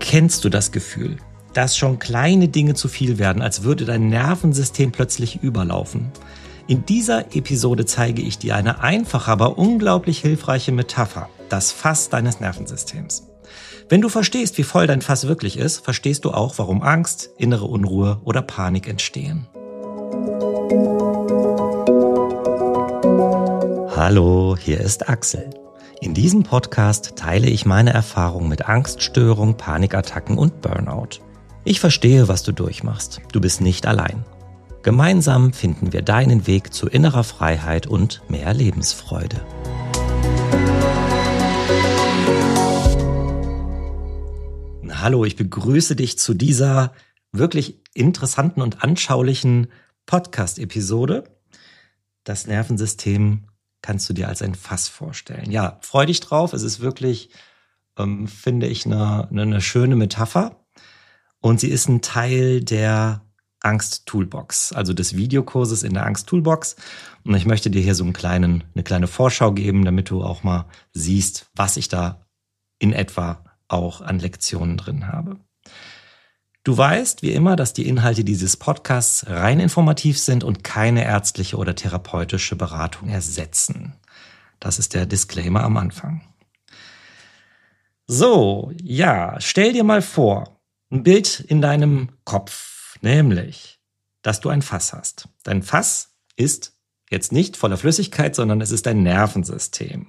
Kennst du das Gefühl, dass schon kleine Dinge zu viel werden, als würde dein Nervensystem plötzlich überlaufen? In dieser Episode zeige ich dir eine einfache, aber unglaublich hilfreiche Metapher, das Fass deines Nervensystems. Wenn du verstehst, wie voll dein Fass wirklich ist, verstehst du auch, warum Angst, innere Unruhe oder Panik entstehen. Hallo, hier ist Axel. In diesem Podcast teile ich meine Erfahrungen mit Angststörung, Panikattacken und Burnout. Ich verstehe, was du durchmachst. Du bist nicht allein. Gemeinsam finden wir deinen Weg zu innerer Freiheit und mehr Lebensfreude. Hallo, ich begrüße dich zu dieser wirklich interessanten und anschaulichen Podcast-Episode. Das Nervensystem kannst du dir als ein Fass vorstellen. Ja, freu dich drauf. Es ist wirklich, finde ich, eine schöne Metapher. Und sie ist ein Teil der Angst-Toolbox, also des Videokurses in der Angst-Toolbox. Und ich möchte dir hier so eine kleine Vorschau geben, damit du auch mal siehst, was ich da in etwa auch an Lektionen drin habe. Du weißt, wie immer, dass die Inhalte dieses Podcasts rein informativ sind und keine ärztliche oder therapeutische Beratung ersetzen. Das ist der Disclaimer am Anfang. So, ja, stell dir mal vor, ein Bild in deinem Kopf, nämlich, dass du ein Fass hast. Dein Fass ist jetzt nicht voller Flüssigkeit, sondern es ist dein Nervensystem.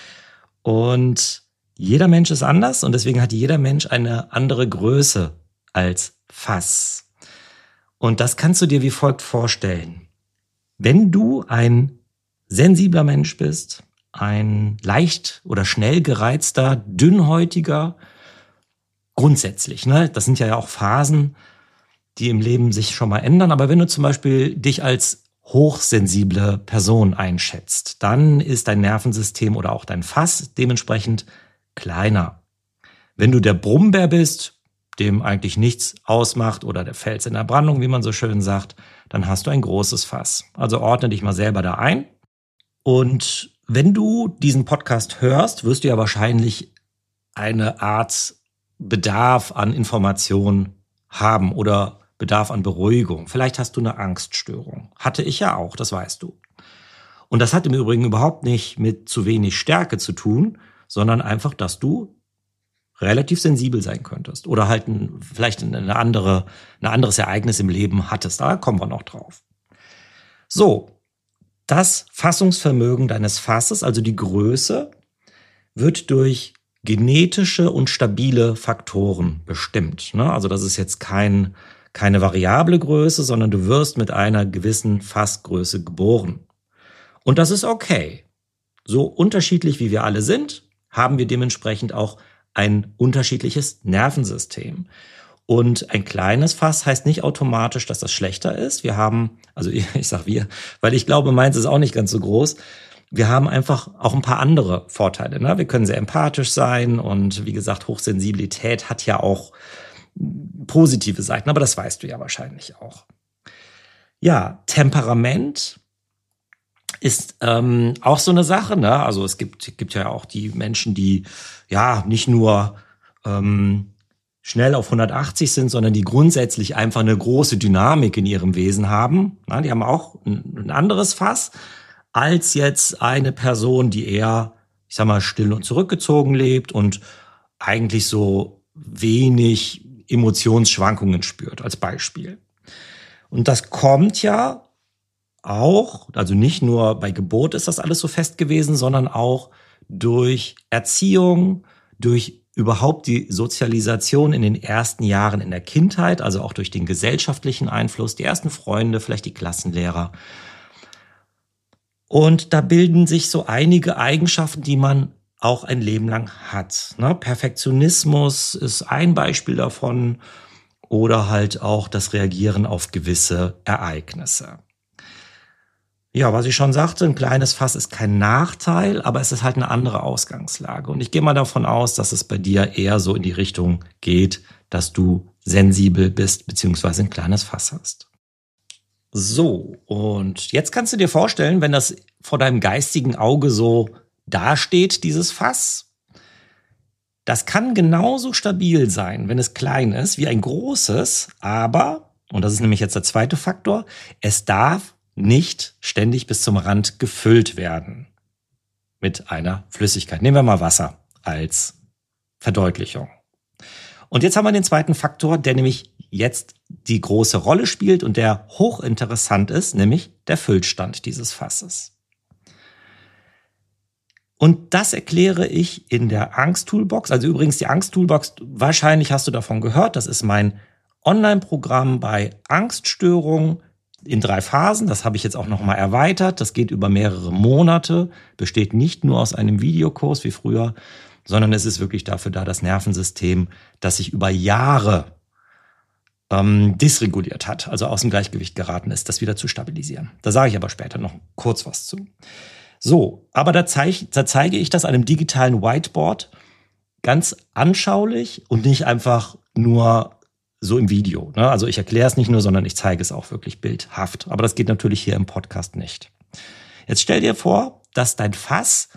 Und jeder Mensch ist anders und deswegen hat jeder Mensch eine andere Größe als Fass. Und das kannst du dir wie folgt vorstellen. Wenn du ein sensibler Mensch bist, ein leicht oder schnell gereizter, dünnhäutiger, grundsätzlich, ne? Das sind ja auch Phasen, die im Leben sich schon mal ändern. Aber wenn du zum Beispiel dich als hochsensible Person einschätzt, dann ist dein Nervensystem oder auch dein Fass dementsprechend kleiner. Wenn du der Brummbär bist, dem eigentlich nichts ausmacht oder der Fels in der Brandung, wie man so schön sagt, dann hast du ein großes Fass. Also ordne dich mal selber da ein. Und wenn du diesen Podcast hörst, wirst du ja wahrscheinlich eine Art Bedarf an Information haben oder Bedarf an Beruhigung. Vielleicht hast du eine Angststörung. Hatte ich ja auch, das weißt du. Und das hat im Übrigen überhaupt nicht mit zu wenig Stärke zu tun, sondern einfach, dass du relativ sensibel sein könntest oder halt vielleicht ein anderes Ereignis im Leben hattest. Da kommen wir noch drauf. So, das Fassungsvermögen deines Fasses, also die Größe, wird durch genetische und stabile Faktoren bestimmt. Also das ist jetzt keine variable Größe, sondern du wirst mit einer gewissen Fassgröße geboren. Und das ist okay. So unterschiedlich wie wir alle sind, haben wir dementsprechend auch ein unterschiedliches Nervensystem. Und ein kleines Fass heißt nicht automatisch, dass das schlechter ist. Wir haben, also ich sag wir, weil ich glaube, meins ist auch nicht ganz so groß. Wir haben einfach auch ein paar andere Vorteile. Ne? Wir können sehr empathisch sein und wie gesagt, Hochsensibilität hat ja auch positive Seiten, aber das weißt du ja wahrscheinlich auch. Ja, Temperament ist auch so eine Sache, ne? Also es gibt ja auch die Menschen, die ja nicht nur schnell auf 180 sind, sondern die grundsätzlich einfach eine große Dynamik in ihrem Wesen haben. Na, die haben auch ein anderes Fass als jetzt eine Person, die eher, ich sag mal, still und zurückgezogen lebt und eigentlich so wenig Emotionsschwankungen spürt, als Beispiel. Und das kommt ja auch, also nicht nur bei Geburt ist das alles so fest gewesen, sondern auch durch Erziehung, durch überhaupt die Sozialisation in den ersten Jahren in der Kindheit, also auch durch den gesellschaftlichen Einfluss, die ersten Freunde, vielleicht die Klassenlehrer. Und da bilden sich so einige Eigenschaften, die man auch ein Leben lang hat. Perfektionismus ist ein Beispiel davon oder halt auch das Reagieren auf gewisse Ereignisse. Ja, was ich schon sagte, ein kleines Fass ist kein Nachteil, aber es ist halt eine andere Ausgangslage. Und ich gehe mal davon aus, dass es bei dir eher so in die Richtung geht, dass du sensibel bist bzw. ein kleines Fass hast. So, und jetzt kannst du dir vorstellen, wenn das vor deinem geistigen Auge so dasteht, dieses Fass, Das kann genauso stabil sein, wenn es klein ist, wie ein großes, aber, und das ist nämlich jetzt der zweite Faktor, es darf nicht ständig bis zum Rand gefüllt werden mit einer Flüssigkeit. Nehmen wir mal Wasser als Verdeutlichung. Und jetzt haben wir den zweiten Faktor, der nämlich jetzt die große Rolle spielt und der hochinteressant ist, nämlich der Füllstand dieses Fasses. Und das erkläre ich in der Angst-Toolbox. Also übrigens die Angst-Toolbox, wahrscheinlich hast du davon gehört, das ist mein Online-Programm bei Angststörungen in 3 Phasen. Das habe ich jetzt auch nochmal erweitert. Das geht über mehrere Monate, besteht nicht nur aus einem Videokurs wie früher, sondern es ist wirklich dafür da, das Nervensystem, das sich über Jahre dysreguliert hat, also aus dem Gleichgewicht geraten ist, das wieder zu stabilisieren. Da sage ich aber später noch kurz was zu. So, aber da zeige ich das an einem digitalen Whiteboard ganz anschaulich und nicht einfach nur so im Video. Ne? Also ich erkläre es nicht nur, sondern ich zeige es auch wirklich bildhaft. Aber das geht natürlich hier im Podcast nicht. Jetzt stell dir vor, dass dein Fass,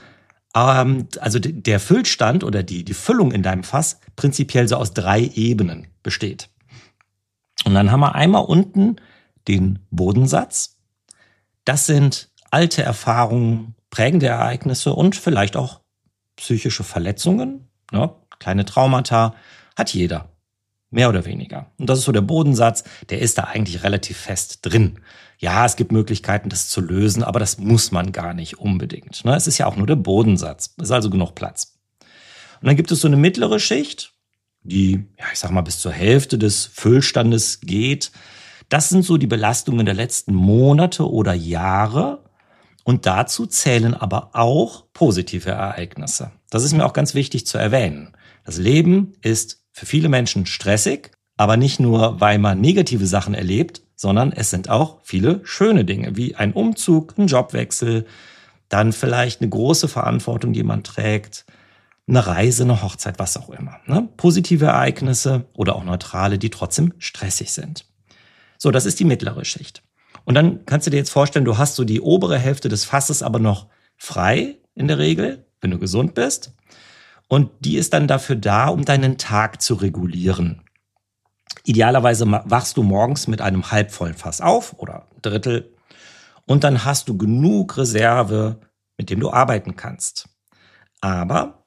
also der Füllstand oder die Füllung in deinem Fass prinzipiell so aus 3 Ebenen besteht. Und dann haben wir einmal unten den Bodensatz. Das sind alte Erfahrungen, prägende Ereignisse und vielleicht auch psychische Verletzungen, ne? Kleine Traumata, hat jeder, mehr oder weniger. Und das ist so der Bodensatz, der ist da eigentlich relativ fest drin. Ja, es gibt Möglichkeiten, das zu lösen, aber das muss man gar nicht unbedingt. Ne? Es ist ja auch nur der Bodensatz, ist also genug Platz. Und dann gibt es so eine mittlere Schicht, die, ja, ich sag mal, bis zur Hälfte des Füllstandes geht. Das sind so die Belastungen der letzten Monate oder Jahre. Und dazu zählen aber auch positive Ereignisse. Das ist mir auch ganz wichtig zu erwähnen. Das Leben ist für viele Menschen stressig, aber nicht nur, weil man negative Sachen erlebt, sondern es sind auch viele schöne Dinge, wie ein Umzug, ein Jobwechsel, dann vielleicht eine große Verantwortung, die man trägt, eine Reise, eine Hochzeit, was auch immer. Ne? Positive Ereignisse oder auch neutrale, die trotzdem stressig sind. So, das ist die mittlere Schicht. Und dann kannst du dir jetzt vorstellen, du hast so die obere Hälfte des Fasses aber noch frei in der Regel, wenn du gesund bist. Und die ist dann dafür da, um deinen Tag zu regulieren. Idealerweise wachst du morgens mit einem halbvollen Fass auf oder ein Drittel. Und dann hast du genug Reserve, mit dem du arbeiten kannst. Aber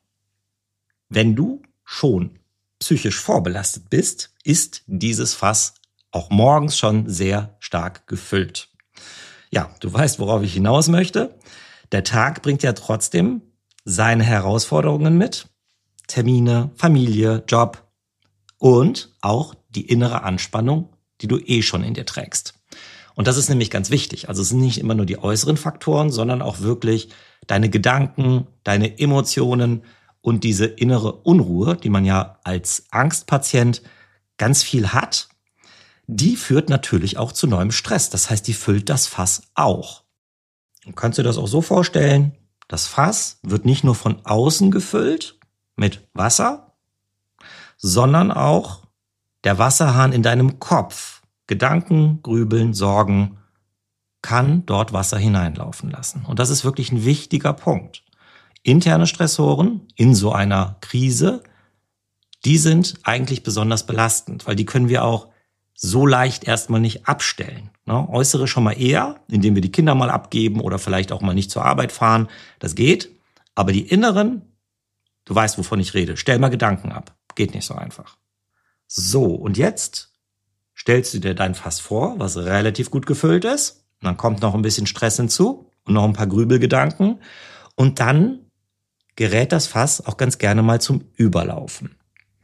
wenn du schon psychisch vorbelastet bist, ist dieses Fass auch morgens schon sehr stark gefüllt. Ja, du weißt, worauf ich hinaus möchte. Der Tag bringt ja trotzdem seine Herausforderungen mit. Termine, Familie, Job und auch die innere Anspannung, die du schon in dir trägst. Und das ist nämlich ganz wichtig. Also es sind nicht immer nur die äußeren Faktoren, sondern auch wirklich deine Gedanken, deine Emotionen und diese innere Unruhe, die man ja als Angstpatient ganz viel hat. Die führt natürlich auch zu neuem Stress. Das heißt, die füllt das Fass auch. Du kannst dir das auch so vorstellen, das Fass wird nicht nur von außen gefüllt mit Wasser, sondern auch der Wasserhahn in deinem Kopf. Gedanken, Grübeln, Sorgen kann dort Wasser hineinlaufen lassen. Und das ist wirklich ein wichtiger Punkt. Interne Stressoren in so einer Krise, die sind eigentlich besonders belastend, weil die können wir auch so leicht erstmal nicht abstellen. Ne? Äußere schon mal eher, indem wir die Kinder mal abgeben oder vielleicht auch mal nicht zur Arbeit fahren. Das geht. Aber die inneren, du weißt, wovon ich rede. Stell mal Gedanken ab. Geht nicht so einfach. So, und jetzt stellst du dir dein Fass vor, was relativ gut gefüllt ist. Und dann kommt noch ein bisschen Stress hinzu und noch ein paar Grübelgedanken. Und dann gerät das Fass auch ganz gerne mal zum Überlaufen.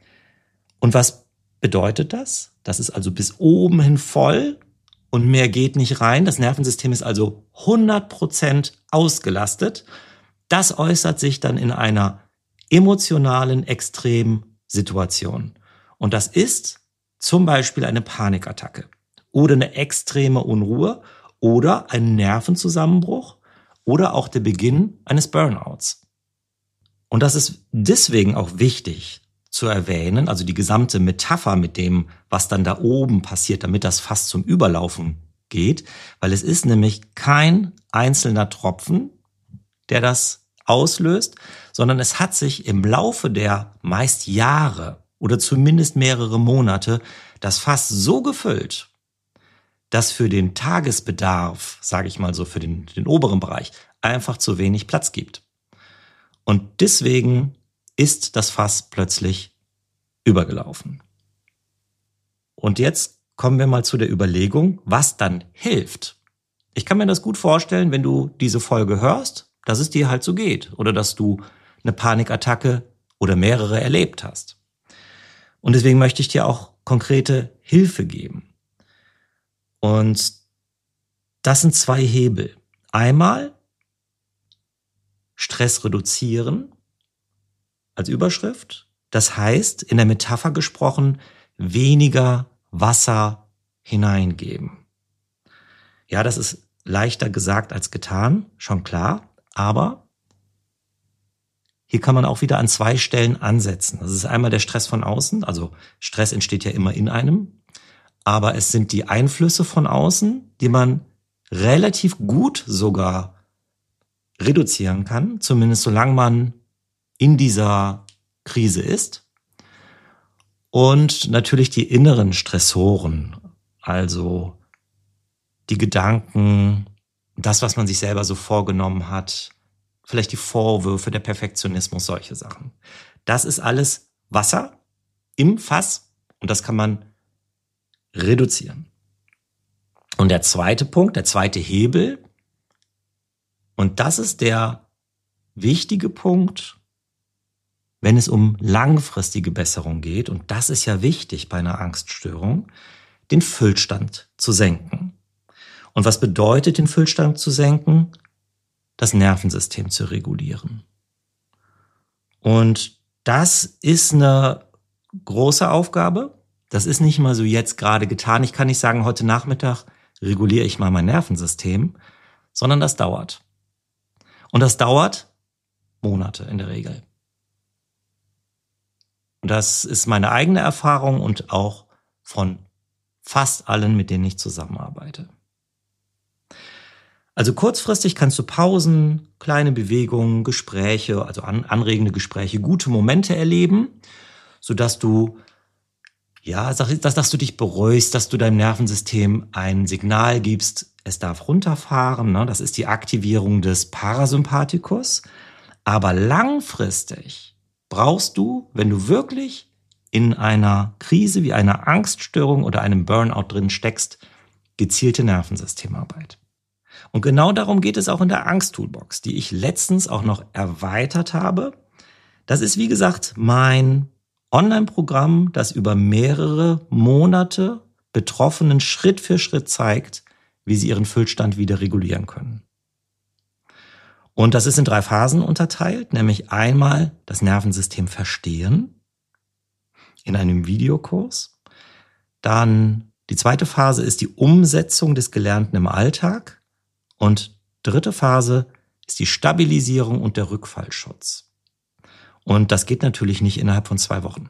Und was bedeutet das? Das ist also bis oben hin voll und mehr geht nicht rein. Das Nervensystem ist also 100% ausgelastet. Das äußert sich dann in einer emotionalen Extremsituation. Und das ist zum Beispiel eine Panikattacke oder eine extreme Unruhe oder ein Nervenzusammenbruch oder auch der Beginn eines Burnouts. Und das ist deswegen auch wichtig zu erwähnen, also die gesamte Metapher mit dem, was dann da oben passiert, damit das Fass zum Überlaufen geht, weil es ist nämlich kein einzelner Tropfen, der das auslöst, sondern es hat sich im Laufe der meist Jahre oder zumindest mehrere Monate das Fass so gefüllt, dass für den Tagesbedarf, sage ich mal so, für den oberen Bereich, einfach zu wenig Platz gibt. Und deswegen ist das Fass plötzlich übergelaufen. Und jetzt kommen wir mal zu der Überlegung, was dann hilft. Ich kann mir das gut vorstellen, wenn du diese Folge hörst, dass es dir halt so geht oder dass du eine Panikattacke oder mehrere erlebt hast. Und deswegen möchte ich dir auch konkrete Hilfe geben. Und das sind 2 Hebel. Einmal Stress reduzieren als Überschrift. Das heißt, in der Metapher gesprochen, weniger Wasser hineingeben. Ja, das ist leichter gesagt als getan, schon klar. Aber hier kann man auch wieder an 2 Stellen ansetzen. Das ist einmal der Stress von außen. Also Stress entsteht ja immer in einem. Aber es sind die Einflüsse von außen, die man relativ gut sogar reduzieren kann. Zumindest solange man in dieser Krise ist. Und natürlich die inneren Stressoren, also die Gedanken, das, was man sich selber so vorgenommen hat, vielleicht die Vorwürfe, der Perfektionismus, solche Sachen. Das ist alles Wasser im Fass und das kann man reduzieren. Und der zweite Punkt, der zweite Hebel, und das ist der wichtige Punkt, wenn es um langfristige Besserung geht, und das ist ja wichtig bei einer Angststörung, den Füllstand zu senken. Und was bedeutet, den Füllstand zu senken? Das Nervensystem zu regulieren. Und das ist eine große Aufgabe. Das ist nicht mal so jetzt gerade getan. Ich kann nicht sagen, heute Nachmittag reguliere ich mal mein Nervensystem, sondern das dauert. Und das dauert Monate in der Regel. Und das ist meine eigene Erfahrung und auch von fast allen, mit denen ich zusammenarbeite. Also kurzfristig kannst du Pausen, kleine Bewegungen, Gespräche, also anregende Gespräche, gute Momente erleben, sodass du, dass du dich beruhigst, dass du deinem Nervensystem ein Signal gibst, es darf runterfahren, ne? Das ist die Aktivierung des Parasympathikus. Aber langfristig brauchst du, wenn du wirklich in einer Krise wie einer Angststörung oder einem Burnout drin steckst, gezielte Nervensystemarbeit. Und genau darum geht es auch in der Angst-Toolbox, die ich letztens auch noch erweitert habe. Das ist, wie gesagt, mein Online-Programm, das über mehrere Monate Betroffenen Schritt für Schritt zeigt, wie sie ihren Füllstand wieder regulieren können. Und das ist in 3 Phasen unterteilt, nämlich einmal das Nervensystem verstehen in einem Videokurs. Dann die zweite Phase ist die Umsetzung des Gelernten im Alltag. Und 3. Phase ist die Stabilisierung und der Rückfallschutz. Und das geht natürlich nicht innerhalb von 2 Wochen.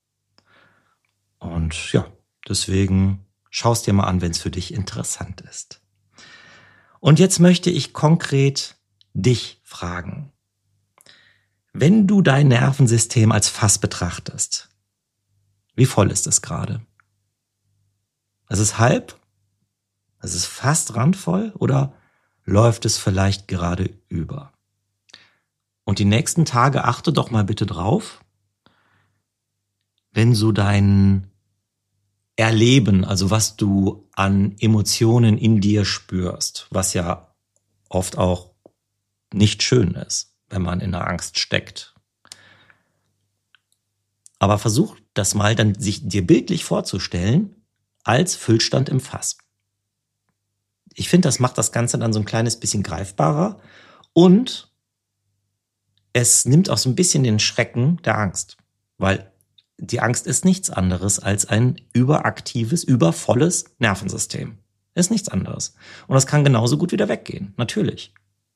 Und ja, deswegen schau es dir mal an, wenn es für dich interessant ist. Und jetzt möchte ich konkret dich fragen. Wenn du dein Nervensystem als Fass betrachtest, wie voll ist es gerade? Es ist halb? Es ist fast randvoll? Oder läuft es vielleicht gerade über? Und die nächsten Tage achte doch mal bitte drauf, wenn so dein Erleben, also was du an Emotionen in dir spürst, was ja oft auch nicht schön ist, wenn man in der Angst steckt. Aber versuch das mal dann sich dir bildlich vorzustellen als Füllstand im Fass. Ich finde, das macht das Ganze dann so ein kleines bisschen greifbarer und es nimmt auch so ein bisschen den Schrecken der Angst, weil die Angst ist nichts anderes als ein überaktives, übervolles Nervensystem. Ist nichts anderes. Und das kann genauso gut wieder weggehen, natürlich.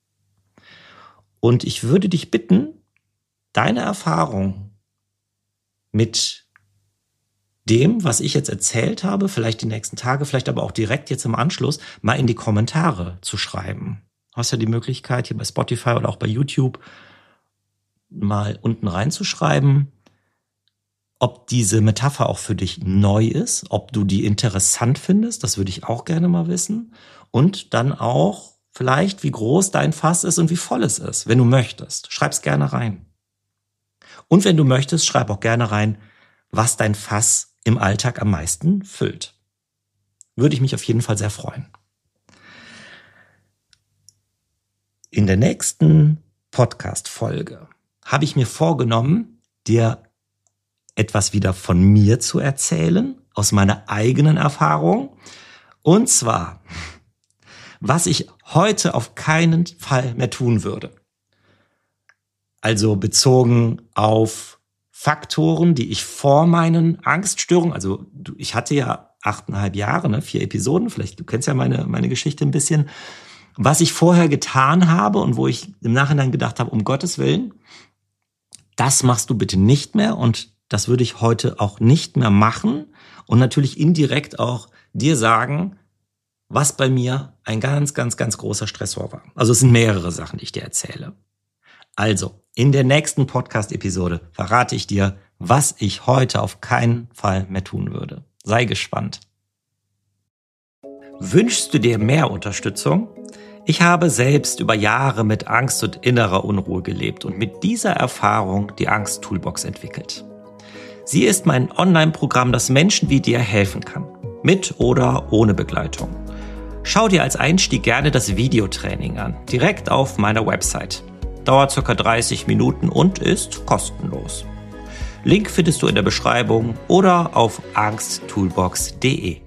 Und ich würde dich bitten, deine Erfahrung mit dem, was ich jetzt erzählt habe, vielleicht die nächsten Tage, vielleicht aber auch direkt jetzt im Anschluss, mal in die Kommentare zu schreiben. hast ja die Möglichkeit, hier bei Spotify oder auch bei YouTube mal unten reinzuschreiben, ob diese Metapher auch für dich neu ist, ob du die interessant findest, das würde ich auch gerne mal wissen. Und dann auch vielleicht, wie groß dein Fass ist und wie voll es ist, wenn du möchtest. Schreib's gerne rein. Und wenn du möchtest, schreib auch gerne rein, was dein Fass im Alltag am meisten füllt. Würde ich mich auf jeden Fall sehr freuen. In der nächsten Podcast-Folge habe ich mir vorgenommen, dir etwas wieder von mir zu erzählen, aus meiner eigenen Erfahrung. Und zwar, was ich heute auf keinen Fall mehr tun würde. Also bezogen auf Faktoren, die ich vor meinen Angststörungen, also ich hatte ja 8,5 Jahre, 4 Episoden, vielleicht, du kennst ja meine Geschichte ein bisschen, was ich vorher getan habe und wo ich im Nachhinein gedacht habe, um Gottes Willen, das machst du bitte nicht mehr und das würde ich heute auch nicht mehr machen und natürlich indirekt auch dir sagen, was bei mir ein ganz, ganz, ganz großer Stressor war. Also es sind mehrere Sachen, die ich dir erzähle. Also, in der nächsten Podcast-Episode verrate ich dir, was ich heute auf keinen Fall mehr tun würde. Sei gespannt. Wünschst du dir mehr Unterstützung? Ich habe selbst über Jahre mit Angst und innerer Unruhe gelebt und mit dieser Erfahrung die Angst-Toolbox entwickelt. Sie ist mein Online-Programm, das Menschen wie dir helfen kann. Mit oder ohne Begleitung. Schau dir als Einstieg gerne das Videotraining an, direkt auf meiner Website. Dauert ca. 30 Minuten und ist kostenlos. Link findest du in der Beschreibung oder auf angsttoolbox.de.